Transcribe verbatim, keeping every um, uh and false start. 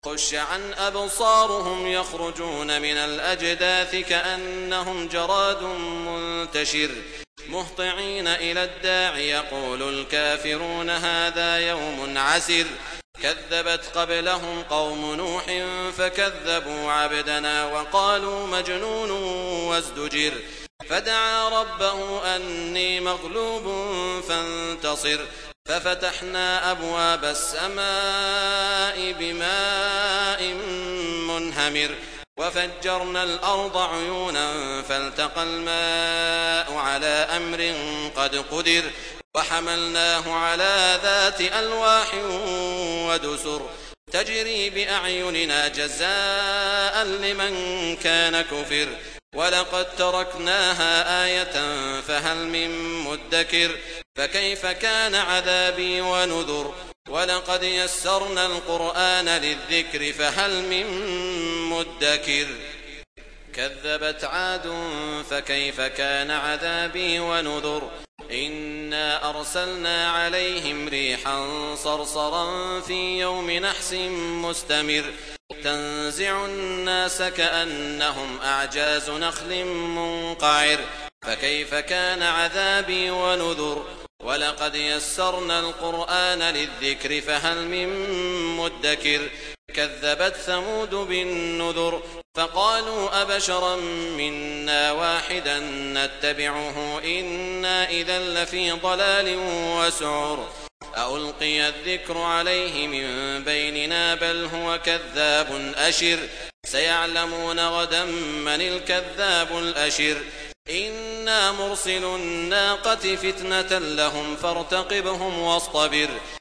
خش عن أبصارهم يخرجون من الأجداث كأنهم جراد منتشر مهطعين إلى الداع يقول الكافرون هذا يوم عسر كذبت قبلهم قوم نوح فكذبوا عبدنا وقالوا مجنون وازدجر فدعا ربه أني مغلوب فانتصر ففتحنا أبواب السماء بماء منهمر وفجرنا الأرض عيونا فالتقى الماء على أمر قد قدر وحملناه على ذات ألواح ودسر تجري بأعيننا جزاء لمن كان كفر ولقد تركناها آية فهل من مدكر فكيف كان عذابي ونذر ولقد يسرنا القرآن للذكر فهل من مدكر كذبت عاد فكيف كان عذابي ونذر إنا أرسلنا عليهم ريحا صرصرا في يوم نحس مستمر تنزع الناس كأنهم أعجاز نخل منقعر فكيف كان عذابي ونذر ولقد يسرنا القرآن للذكر فهل من مدكر كذبت ثمود بالنذر فقالوا أبشرا منا واحدا نتبعه إنا إذا لفي ضلال وسعر ألقي الذكر عليه من بيننا بل هو كذاب أشر سيعلمون غدا من الكذاب الأشر إنا مرسل الناقة فتنة لهم فارتقبهم واصطبر